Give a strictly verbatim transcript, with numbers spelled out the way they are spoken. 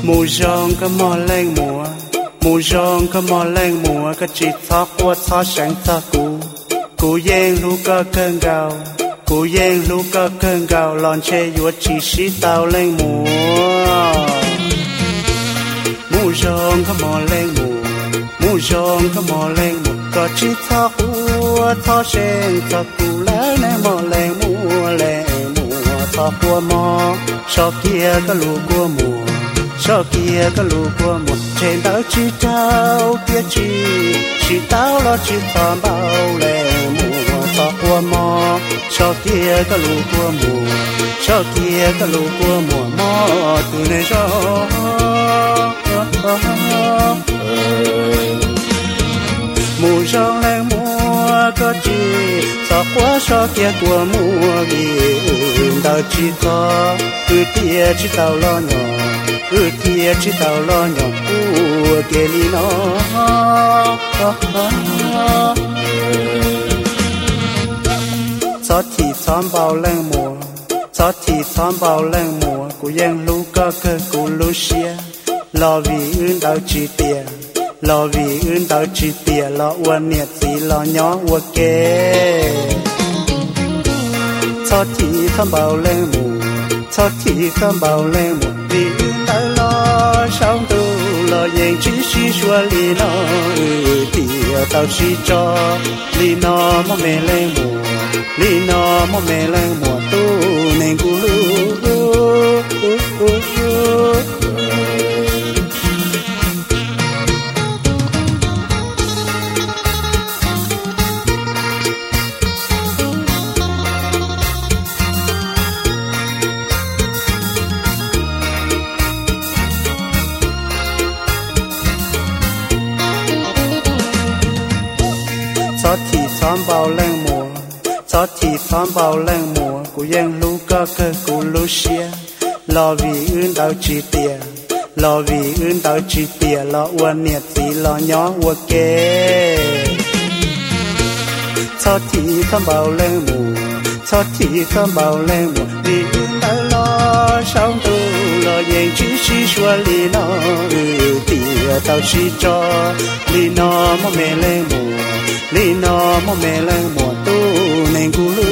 mù rong có mò lên mùa mù rong có mò lên mùa có chỉ thọ qua thọ sáng thọ cũ cũ yên lu có cơn gạo cũ yên lu có cơn gạo lon che yuột chỉ xí tao lên mùa mù rong có mò lên mùa mù rong có mò lên mùa có chỉ thọ qua thọ sáng thọ cũ lá nè mò lên mùa lên mùa thọ qua mò cho kia có lu qua mùa cho kia có lù của một trên đảo chỉ trao kia chỉ chỉ tao lo chỉ thầm bao lệ mùa cho của mò cho kia có lù của mùa cho kia có lù của mùa mò từ này cho mùa rong lên mùa có chỉ cho quá cho kia của mùa vì đảo chỉ có từ kia chỉ tao lo nhỏ ư kia chỉ tao lo nhỏ của kia li nó gió thì xóm bao lên mùa gió thì xóm bao lên mùa của yên lú có cơ của lú xia lo vì ươn đau chỉ tiền lo vì ươn đau chỉ tiền lo uốn nhiệt gì lo nhỏ uốn kê gió thì xóm bao lên mùa gió thì xóm bao lên mùa vì lo sao tu lo yên chỉ chỉ xua li nó thì tao chỉ cho li nó mà mẹ lên mùa li nó mà mẹ lên mùa tu nên cú lu gió thì xóm bao lên mùa gió thì xóm bao lên mùa của yên lú có cơ của lú xia lo vì ươn đau chỉ tiền lo vì ươn đau chỉ tiền lo uốn nhiệt gì lo nhỏ uốn kê gió thì xóm bao lên mùa gió thì xóm bao lên mùa vì ươn đau lo sao tu lo yên chỉ chỉ xua li nó thì tao chỉ cho li nó mà mẹ lên mùa li nó mà mẹ lên mùa tu nên cú lu